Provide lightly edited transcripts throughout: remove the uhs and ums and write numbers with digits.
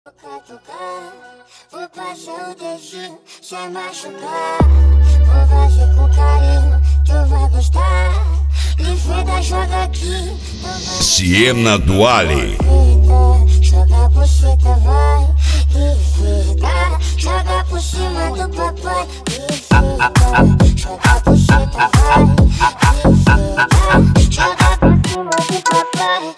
Vou passar o dedinho sem machucar. Vou fazer com carinho, tu vai gostar. Livida, joga aqui. Siena Duale. Joga por cima, vai. Livida, joga por cima do papai. Livida, joga por cima, vai. Livida, joga por cima do papai.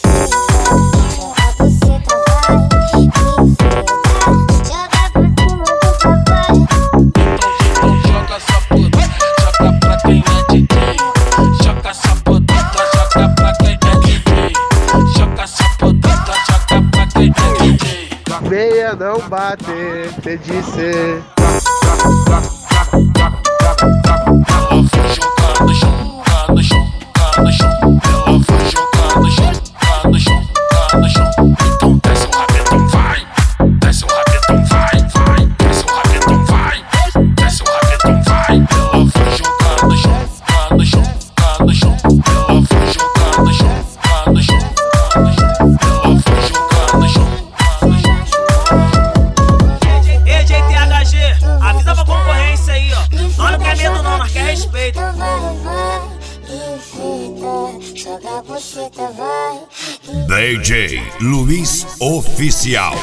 Meia não bate, cê disse. Ela foi jogar no chão, no chão, no chão. Ela foi jogar no chão, no chão, no chão. Então desce o rabetão, vai. Desce o rabetão, vai, vai. Desce o rabetão, vai. Desce o rabetão, vai. Ela foi jogar no chão, no chão, no chão. Ela foi jogar no chão, no chão, no chão. Ela foi jogar no chão. Avisa pra concorrência aí, ó. Nós não quer medo não, nós quer respeito. DJ Luiz Oficial.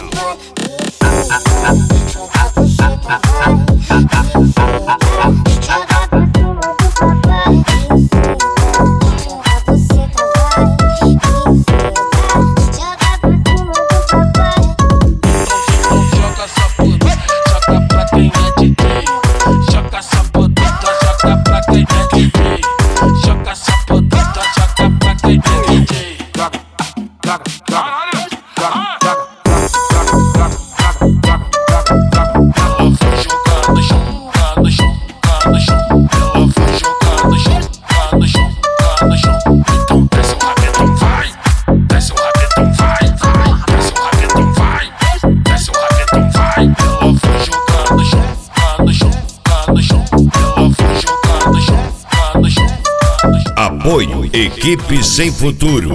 Apoio Equipe Sem Futuro.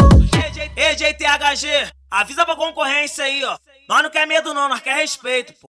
Ei, THG, avisa pra concorrência aí, ó. Nós não quer medo não, nós quer respeito, pô.